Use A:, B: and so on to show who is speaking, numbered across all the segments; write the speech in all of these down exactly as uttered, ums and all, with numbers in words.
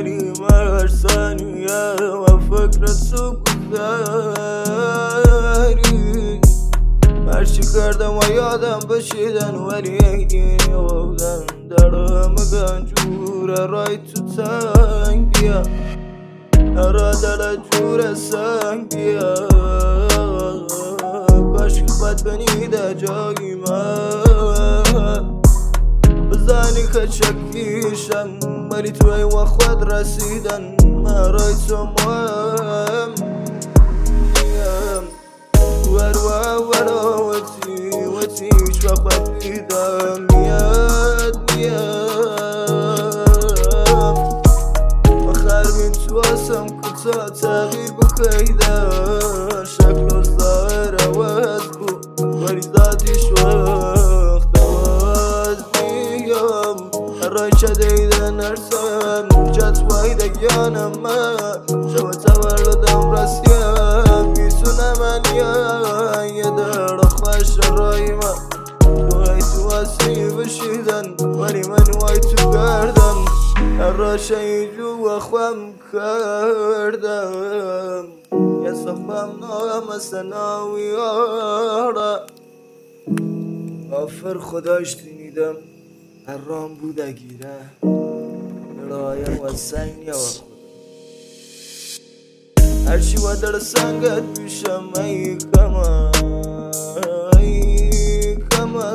A: ولی من هر ثانیه و فکر تو گذری هرچی کردم و یادم بشیدن ولی ایدین یادم درم گنجور رای تو تنگ بیا را دل جور سنگ بیا کاش که بد بنیده جایی من بزنی که چکیشم ولی توی و خود رسیدن من رای تو مهم ور و ورا وتی وتی هیچ وقت دیدم میاد میاد آخر بین تو آسم کتا تغییر بخیدم شکل و ظاهر عوض بود ولی ذاتیش وقت عوض میام هر رای چه دیدن نرسم جت باید اگیانم من شما تولدم رسیم بیتونه من یا یه در خوش رای من توی تو اصلی بشیدن ولی من وای تو گردم هر را شیجو و خوام کردم یه صفم نام سناوی آره آفر خداش دینیدم هر رام بود اگیره رایم و سنگ یا خدا هرچی و در سنگت بیشم ای کما ای کما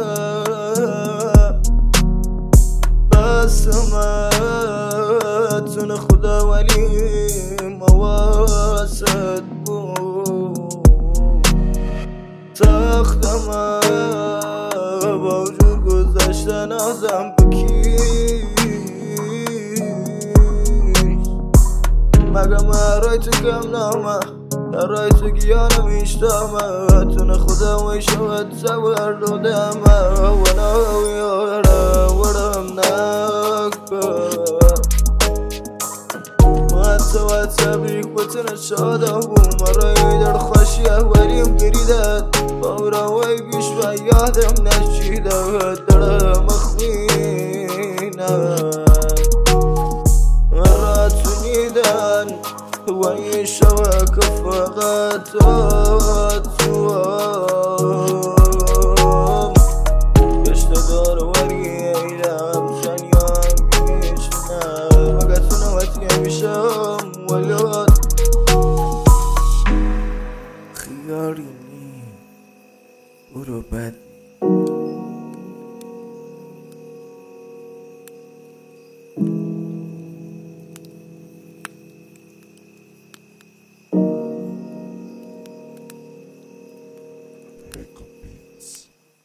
A: قسمتون خدا ولی مواسط بود ساختم با وجود گذشتن آزم بکیش مگه من رای تو کم نامه در رای تو گیانم ایشتامه تون خدا وی شود سور دودمه و ناوی آره ورم نکن حتی و تبریک بتونه شاده بوم رای در خوشی اولیم گریدت باورا وی بیش و یادم نشیده درم اخوینه را تو نیدن و این شوک فقط تو